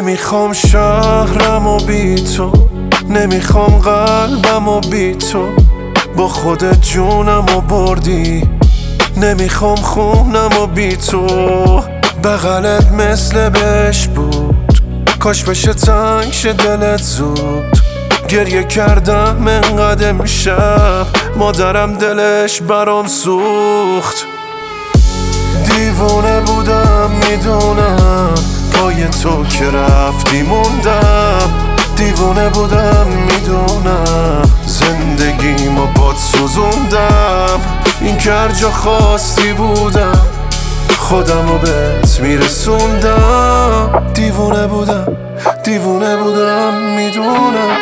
نمیخوام شهرمو بی تو، نمیخوام قلبمو بی تو، با خودت جونمو بردی. نمیخوام خونمو بی تو، بغلت مثل بهش بود، کاش بشه تنگ شه دلت زود. گریه کردم انقدر امشب، مادرم دلش برام سوخت. دیوونه بودم میدونم، پای تو که رفتی موندم. دیوونه بودم میدونم، زندگیمو باد سوزوندم. این که هر جا خواستی بودم، خودمو بهت میرسوندم. دیوونه بودم، دیوونه بودم میدونم.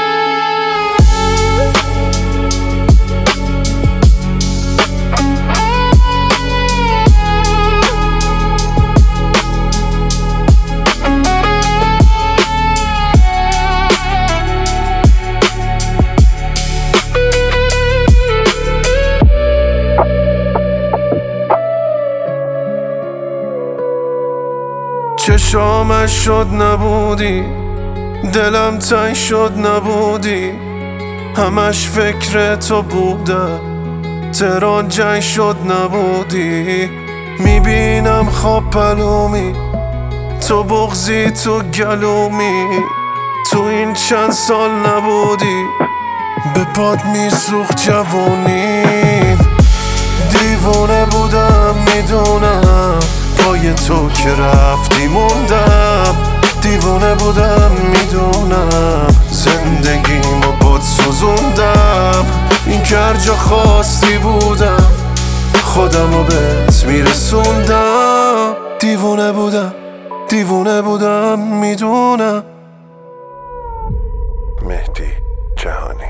چشامش شد نبودی، دلم تنگ شد نبودی، همش فکر تو بودم، تهران جنگ شد نبودی. میبینم خواب پلومی، تو بغضی تو گلومی، تو این چند سال نبودی، به پات میسوخت جوونیم. دیوونه بودم میدونم، پای تو که رفتی موندم. دیوونه بودم میدونم، زندگیمو باد سوزوندم. این که هر جا خواستی بودم، خودمو بهت میرسوندم. دیوونه بودم، دیوونه بودم میدونم. مهدی جهانی.